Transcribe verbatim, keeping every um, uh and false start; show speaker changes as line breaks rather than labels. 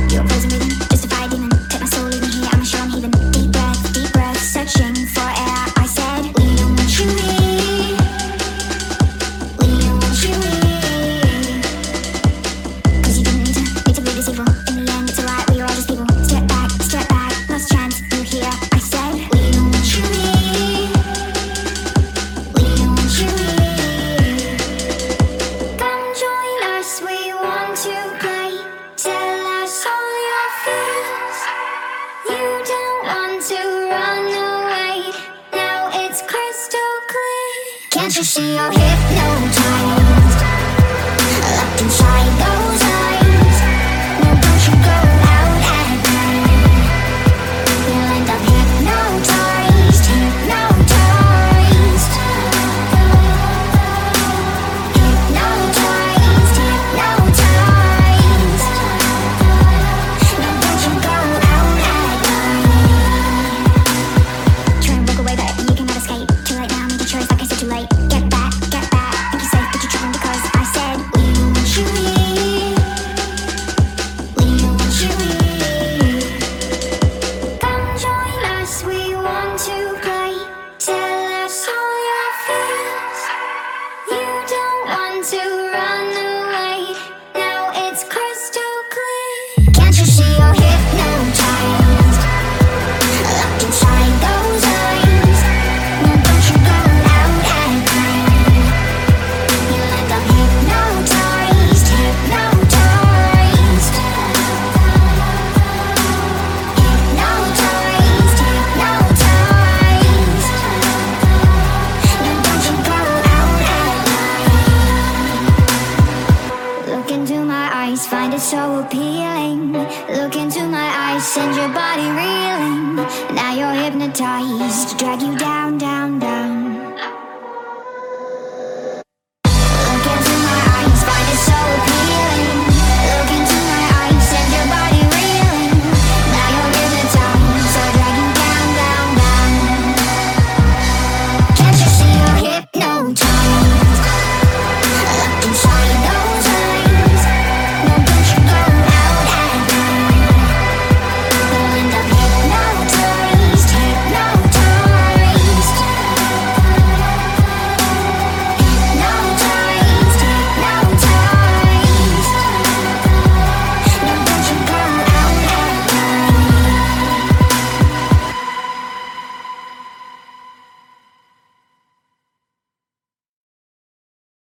You're poison breathing, justified demon. Take my soul, leave me here, I'm a sure I'm heathen. Deep breath, deep breath, searching for air. I said, we don't want you here. We don't want you here. Cause you didn't need to, need to be this evil. In the end, it's alright, we are all just people. Step back, step back, last chance, you here. I said, we don't want you here. We don't want you here. Come join us, we want to play. Tell us all your fears. You don't want to run away. Now it's crystal clear. Can't you see you're hypnotized? Locked inside those eyes. No, don't you go out at night. You'll end up hypnotized, hypnotized. Hypnotized, hypnotized. No, don't you go out at night. Try and walk away, but you cannot escape. Too late now, make a choice, like I said, too late. Get back, get back, think you're safe, but you're tripping because I said we don't want you here. We don't want you here. Come join us, we want to play. Tell us all your fears. You don't want to run away. Now it's crystal clear. Can't you see you're hypnotized? Locked inside those eyes. No, don't you go out at night. You'll end up hypnotized, hypnotized. Hypnotized, hypnotized. No, don't you go out at night. Look into my eyes, find it so appealing. Look into my eyes, send your body reeling. Now you're hypnotized, drag you down.